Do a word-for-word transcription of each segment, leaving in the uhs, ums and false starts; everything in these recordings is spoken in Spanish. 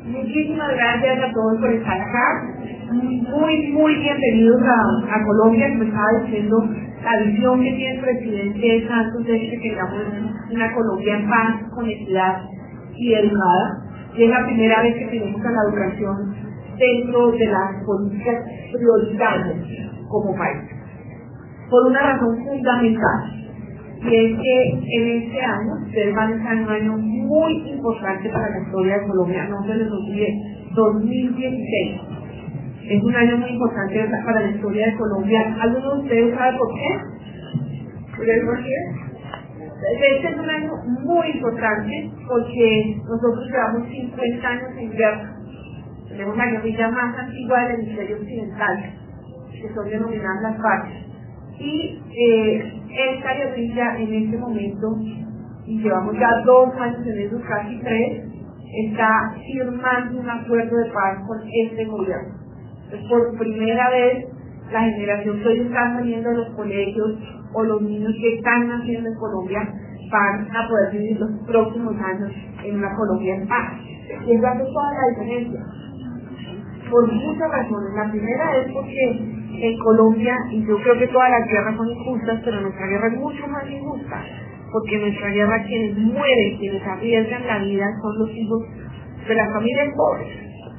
Muchísimas gracias a todos por estar acá. Muy, muy bienvenidos a, a Colombia. Como estaba diciendo, la visión que tiene el presidente Santos es que tengamos una Colombia en paz, con equidad y educada. Y es la primera vez que tenemos a la educación dentro de las políticas prioritarias como país. Por una razón fundamental. Y es que en este año, ustedes van a estar en un año muy importante para la historia de Colombia, no se les olvide, dos mil dieciséis. Es un año muy importante para la historia de Colombia. ¿Alguno de ustedes sabe por qué? ¿Por qué? Este es un año muy importante porque nosotros llevamos cincuenta años en guerra. Tenemos la guerrilla más antigua del hemisferio occidental, que son denominadas las FARC. Y eh, esta guerrilla en este momento, y llevamos ya dos años en eso, casi tres, está firmando un acuerdo de paz con este gobierno. Entonces, por primera vez, la generación que hoy están saliendo de los colegios o los niños que están naciendo en Colombia van a poder vivir los próximos años en una Colombia en paz. Y eso hace toda la diferencia. Por muchas razones. La primera es porque en Colombia, y yo creo que todas las guerras son injustas, pero nuestra guerra es mucho más injusta, porque en nuestra guerra quienes mueren, quienes arriesgan la vida son los hijos de las familias pobres.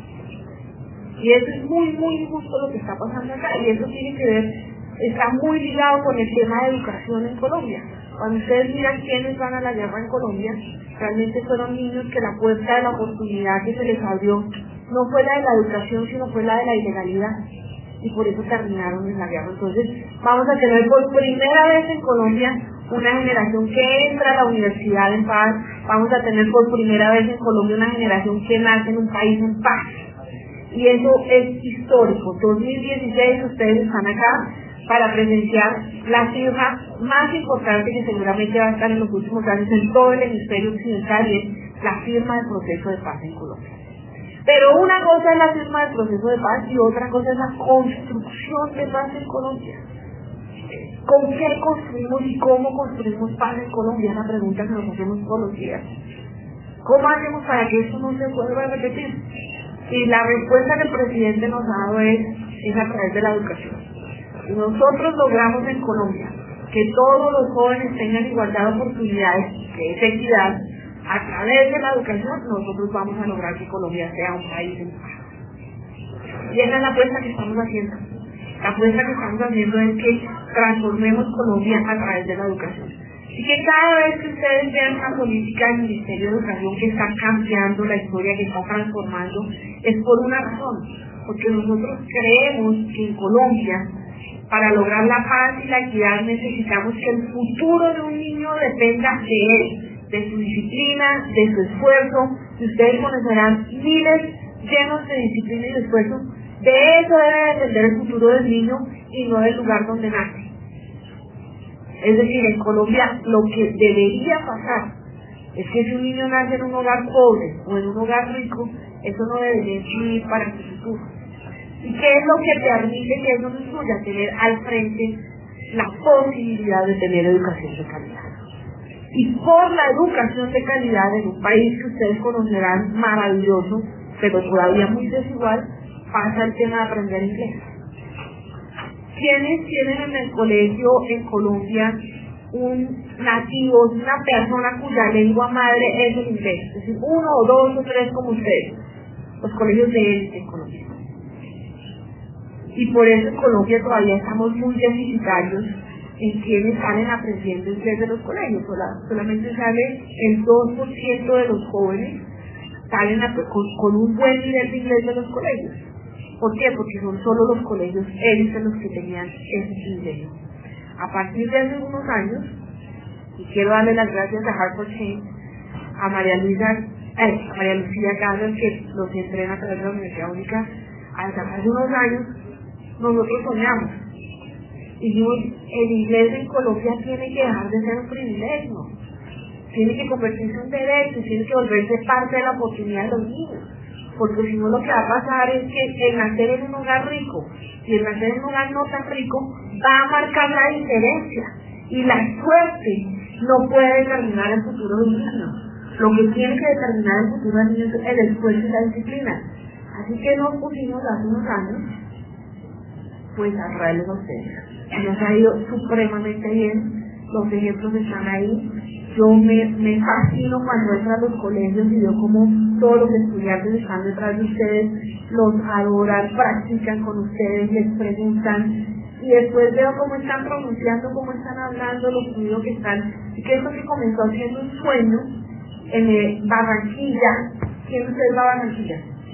Y eso es muy, muy injusto lo que está pasando acá, y eso tiene que ver, está muy ligado con el tema de educación en Colombia. Cuando ustedes miran quiénes van a la guerra en Colombia, realmente fueron niños que la puerta de la oportunidad que se les abrió no fue la de la educación, sino fue la de la ilegalidad. Y por eso terminaron en la guerra. Entonces, vamos a tener por primera vez en Colombia una generación que entra a la universidad en paz. Vamos a tener por primera vez en Colombia una generación que nace en un país en paz. Y eso es histórico. dos mil dieciséis ustedes están acá para presenciar la firma más importante que seguramente va a estar en los últimos años en todo el hemisferio occidental, y es la firma del proceso de paz en Colombia. Pero una cosa es la firma del proceso de paz y otra cosa es la construcción de paz en Colombia. ¿Con qué construimos y cómo construimos paz en Colombia? Es la pregunta que nos hacemos todos los días. ¿Cómo hacemos para que esto no se vuelva a repetir? Y la respuesta que el presidente nos ha dado es, es a través de la educación. Si nosotros logramos en Colombia que todos los jóvenes tengan igualdad de oportunidades, que es equidad, a través de la educación nosotros vamos a lograr que Colombia sea un país en paz. Y esa es la apuesta que estamos haciendo. La apuesta que estamos haciendo es que transformemos Colombia a través de la educación. Y que cada vez que ustedes vean una política del Ministerio de Educación que está cambiando la historia, que está transformando, es por una razón. Porque nosotros creemos que en Colombia, para lograr la paz y la equidad, necesitamos que el futuro de un niño dependa de él, de su disciplina, de su esfuerzo. Y ustedes conocerán miles llenos de disciplina y de esfuerzo. De eso debe depender el futuro del niño y no del lugar donde nace. Es decir, en Colombia lo que debería pasar es que si un niño nace en un hogar pobre o en un hogar rico, eso no debería influir para su futuro. ¿Y qué es lo que permite que eso no influya? Tener al frente la posibilidad de tener educación de calidad. Y por la educación de calidad en un país que ustedes conocerán maravilloso, pero todavía muy desigual, pasa el tema de aprender inglés. ¿Quiénes tienen en el colegio en Colombia un nativo, una persona cuya lengua madre es el inglés? Es decir, uno o dos o tres como ustedes, los colegios de élite en Colombia. Y por eso en Colombia todavía estamos muy deficitarios en quienes salen aprendiendo inglés de los colegios. Solamente sale el dos por ciento de los jóvenes salen a, con, con un buen nivel de inglés de los colegios. ¿Por qué? Porque son solo los colegios élites los que tenían ese inglés. A partir de hace unos años, y quiero darle las gracias a Hartford Chain, a María Luisa, eh, a María Lucía Carlos, que los entrena a través de la Universidad Única, hasta hace unos años nosotros soñamos. Y dijimos, el inglés en Colombia tiene que dejar de ser un privilegio, tiene que convertirse en un derecho, tiene que volverse parte de la oportunidad de los niños. Porque si no, lo que va a pasar es que el nacer en un hogar rico y el nacer en un hogar no tan rico va a marcar la diferencia. Y la suerte no puede determinar el futuro de un niño. Lo que tiene que determinar el futuro del niño es el esfuerzo y la disciplina. Así que nos pusimos hace unos años pues a traerles a ustedes. Nos ha ido supremamente bien, los ejemplos están ahí. Yo me, me fascino cuando entro a los colegios y veo como todos los estudiantes están detrás de ustedes, los adoran, practican con ustedes, les preguntan, y después veo cómo están pronunciando, cómo están hablando, lo fluido que están, y que esto que comenzó siendo un sueño en eh, Barranquilla. ¿Quién de ustedes va a Barranquilla?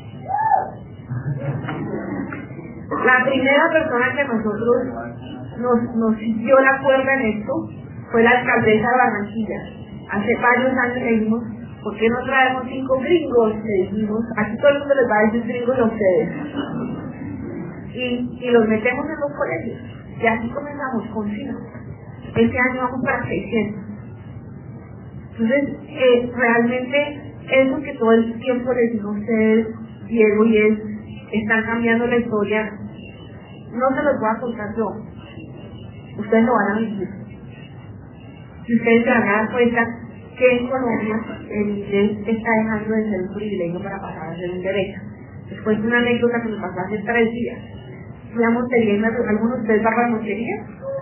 La primera persona que nosotros nos, nos siguió la cuerda en esto fue la alcaldesa de Barranquilla. Hace varios años le dijimos, ¿por qué no traemos cinco gringos? Le dijimos, aquí todo el mundo les va a decir gringos a ustedes. Y, y los metemos en los colegios. Y así comenzamos con cinco. Este año vamos para seiscientos. Entonces, eh, realmente, eso que todo el tiempo les digo a ustedes, Diego y él, están cambiando la historia, no se los voy a contar yo. Ustedes lo van a vivir. Si ustedes se van a dar cuenta que en Colombia el inglés está dejando de ser un privilegio para pasar a ser un derecho. Les cuento una anécdota que me pasó hace tres días. Fui a Montería y me ¿alguno de ustedes va para Montería?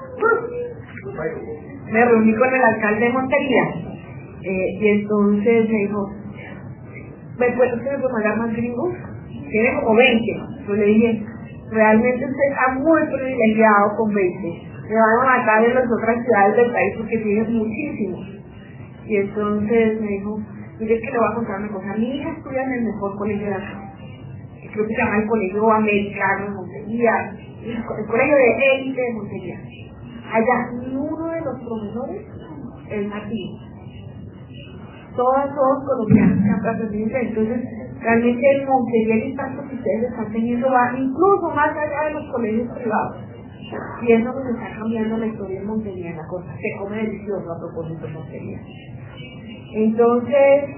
Me reuní con el alcalde de Montería eh, y entonces me dijo, ¿me puede, ¿usted me puede mandar más gringos? Tiene como veinte. Yo le dije, realmente usted está muy privilegiado con veinte. Me van a matar en las otras ciudades del país porque tienen muchísimos. Y entonces me dijo, mire, es que le voy a contar una cosa. Mi hija estudia en el mejor colegio de acá. Creo que se llama el Colegio Americano de Montería, el colegio de élite de Montería. Allá ninguno de los profesores es nativo. Todos, todos colombianos que han aprendido inglés. Entonces, realmente en Montería el impacto que ustedes están teniendo va incluso más allá de los colegios privados. Y eso nos está cambiando la historia en Montería, la cosa. Se come delicioso a propósito de Montería. Entonces,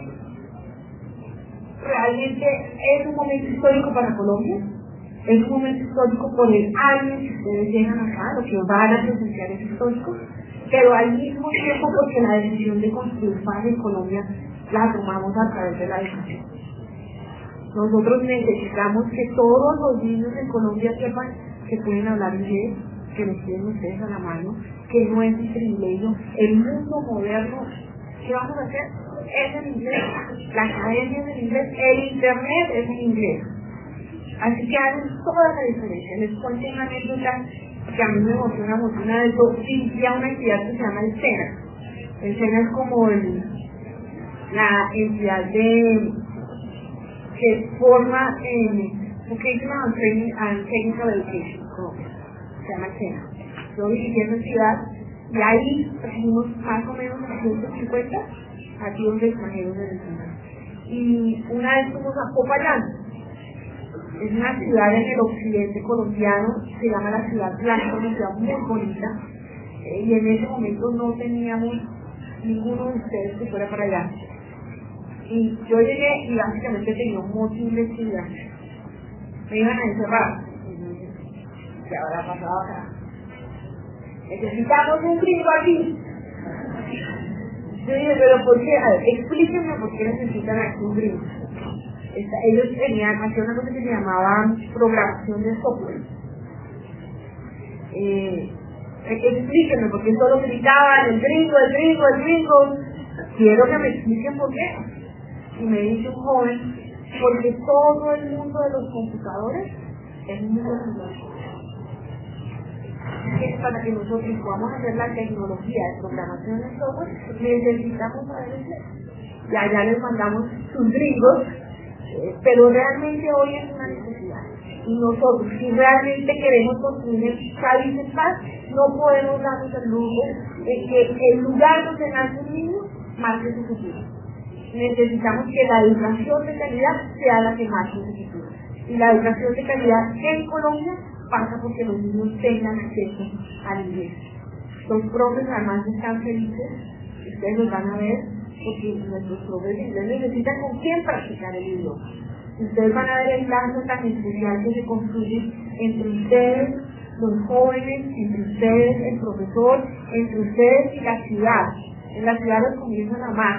realmente es un momento histórico para Colombia, es un momento histórico por el año que ustedes llegan acá, lo que van a presenciar es histórico, pero al mismo tiempo porque la decisión de construir paz en Colombia la tomamos a través de la educación. Nosotros necesitamos que todos los niños en Colombia sepan que pueden hablar inglés, que los tienen ustedes a la mano, que no es un privilegio. El mundo moderno, ¿qué vamos a hacer? Es en inglés, la academia es en inglés, el internet es en inglés. Así que hacen toda la diferencia. Les cuento una anécdota que a mí me emociona mucho. Una vez yo dirigía una entidad que se llama el SENA. El SENA es como el, la entidad de que forma en Vocational and Training and Technical Education, se llama el SENA. Yo dirigí esa entidad y ahí trajimos más o menos a ciento cincuenta nativos extranjeros de Venezuela. Y una vez fuimos a Popayán, es una ciudad en el occidente colombiano, se llama la ciudad blanca, una ciudad muy bonita, eh, y en ese momento no teníamos ninguno de ustedes que fuera para allá. Y yo llegué y básicamente tenía un motín de estudiantes. Me iban a encerrar. ¿Qué habrá pasado acá? Necesitamos un gringo aquí. Yo dije, pero ¿por qué? A ver, explíquenme por qué necesitan aquí un gringo. Esta, ellos tenían, hacían una cosa que se llamaba programación de software. Eh, explíquenme, porque solo gritaban, el gringo, el gringo, el gringo. Quiero que me expliquen por qué. Y me dice un joven, porque todo el mundo de los computadores es un mundo tecnológico. Que para que nosotros podamos hacer la tecnología de programación de software, necesitamos saber inglés. Y allá les mandamos sus gringos, eh, pero realmente hoy es una necesidad. Y nosotros, si realmente queremos construir el país en paz, no podemos darnos el lujo de que el lugar donde nace un niño marque su futuro. Necesitamos que la educación de calidad sea la que marque su futuro. Y la educación de calidad en Colombia pasa porque los niños tengan acceso al inglés. Los profes además están felices, ustedes los van a ver, porque nuestros profes de inglés necesitan con quién practicar el idioma. Ustedes van a ver el lazo tan especial que se construye entre ustedes, los jóvenes, entre ustedes, el profesor, entre ustedes y la ciudad. En la ciudad los comienzan a amar,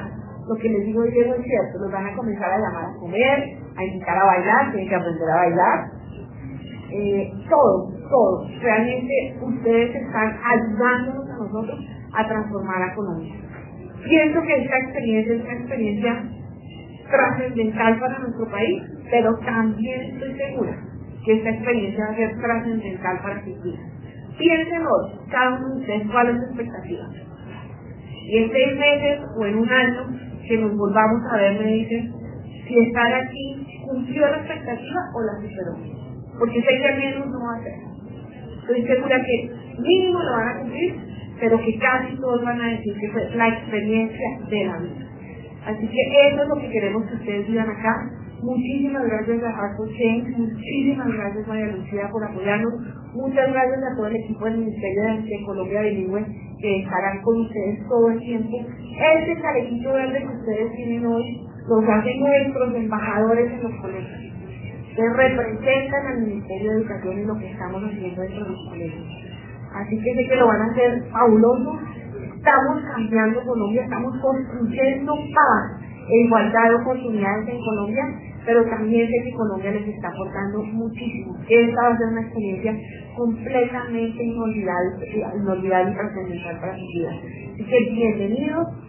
lo que les digo Diego es cierto, los van a comenzar a llamar a comer, a invitar a bailar, tienen que aprender a bailar, eh, todo, todo. Realmente ustedes están ayudándonos a nosotros a transformar a Colombia. Pienso que esta experiencia es una experiencia trascendental para nuestro país, pero también estoy segura que esta experiencia va a ser trascendental para Argentina. Piensen hoy, cada uno de ustedes, cuál es su expectativa. Y en seis meses o en un año que nos volvamos a ver, me dicen si estar aquí cumplió la expectativa o la superó. Porque sé que menos no va a ser. Estoy segura que mínimo lo van a cumplir, pero que casi todos van a decir que fue la experiencia de la vida. Así que eso es lo que queremos que ustedes vivan acá. Muchísimas gracias a Heart for Change, muchísimas gracias María Lucía por apoyarnos, muchas gracias a todo el equipo del Ministerio de Colombia Bilingüe que estarán con ustedes todo el tiempo. Este chalequito verde que ustedes tienen hoy los hacen nuestros embajadores en los colegios, que representan al Ministerio de Educación y lo que estamos haciendo dentro de los colegios. Así que sé que lo van a hacer fabuloso. Estamos cambiando Colombia, estamos construyendo paz e igualdad de oportunidades en Colombia, pero también sé que Colombia les está aportando muchísimo. Esta va a ser una experiencia completamente inolvidable, inolvidable y trascendental para sus vidas. Así que bienvenidos.